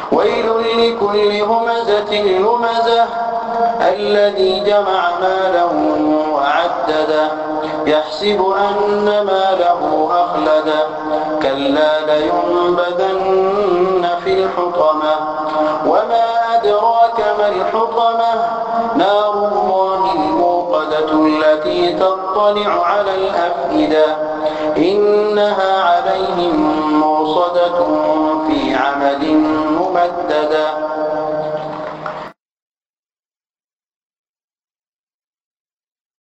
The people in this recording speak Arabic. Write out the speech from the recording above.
ويل لكل همزة لمزة الذي جمع مالا وعدده يحسب أن ماله أخلده كلا لينبذن في الحطمة وما أدراك ما الحطمة نار الله الموقدة التي تطلع على الأفئدة إنها عليهم موصدة في عمد ممددة